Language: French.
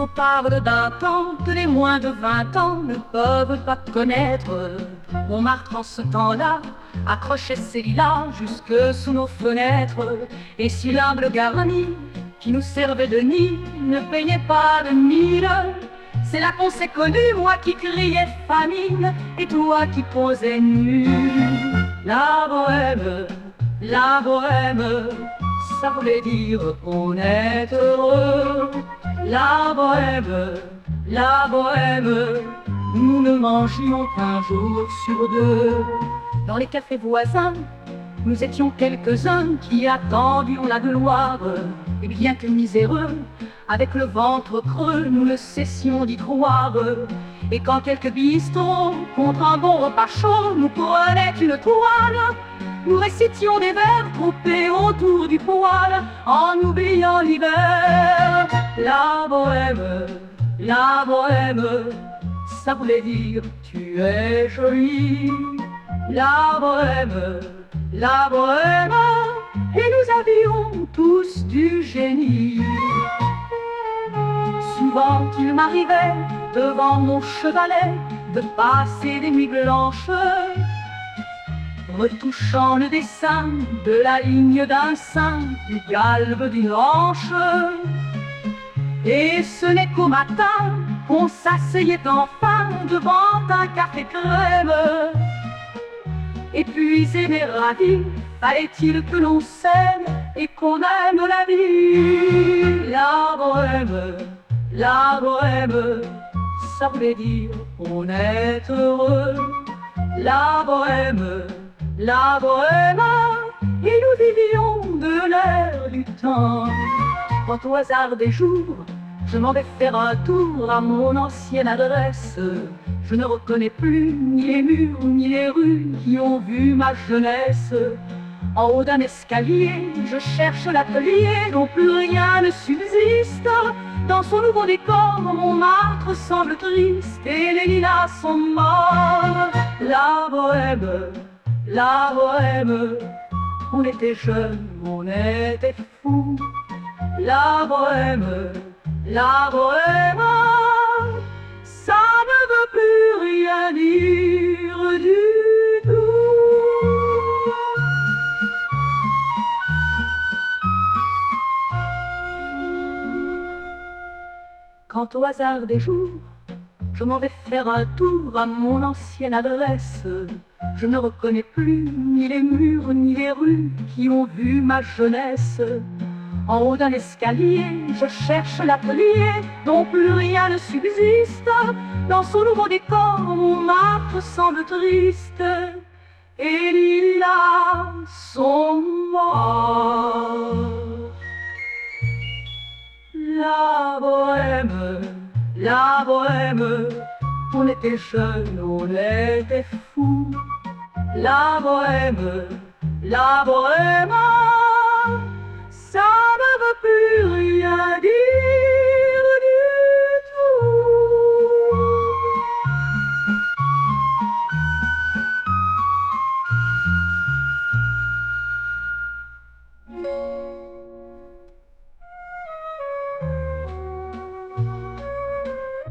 vous parle d'un temps que les moins de 20 ans ne peuvent pas connaître. Montmartre en ce temps-là accrochait ses lilas jusque sous nos fenêtres. Et si l'humble garni qui nous servait de nid ne payait pas de mine, c'est là qu'on s'est connus, moi qui criais famine et toi qui posais nu. La bohème, ça voulait dire qu'on est heureux. La bohème, nous ne mangions qu'un jour sur deux. Dans les cafés voisins, nous étions quelques-uns qui attendions la gloire. Et bien que miséreux, avec le ventre creux, nous ne cessions d'y croire. Et quand quelques bistrots, contre un bon repas chaud, nous prenaient une toile, nous récitions des vers groupés autour du poêle, en oubliant l'hiver. La bohème, ça voulait dire tu es jolie. La bohème, et nous avions tous du génie. Souvent il m'arrivait devant mon chevalet de passer des nuits blanches, retouchant le dessin de la ligne d'un sein, du galbe d'une hanche. Et ce n'est qu'au matin qu'on s'asseyait enfin devant un café crème. Épuisé et ravi, fallait-il que l'on s'aime et qu'on aime la vie. La bohème, ça voulait dire qu'on est heureux. La bohème, et nous vivions de l'air du temps. Quand au hasard des jours, je m'en vais faire un tour à mon ancienne adresse, je ne reconnais plus ni les murs ni les rues qui ont vu ma jeunesse. En haut d'un escalier, je cherche l'atelier dont plus rien ne subsiste. Dans son nouveau décor, Montmartre semble triste et les lilas sont morts. La bohème, on était jeunes, on était fous. La bohème, ça ne veut plus rien dire du tout. Quand au hasard des jours, je m'en vais faire un tour à mon ancienne adresse, je ne reconnais plus ni les murs ni les rues qui ont vu ma jeunesse. En haut d'un escalier, je cherche l'atelier dont plus rien ne subsiste. Dans son nouveau décor, Montmartre semble triste et les lilas sont morts. La bohème, on était jeunes, on était fous. La bohème, ça ne veut plus rien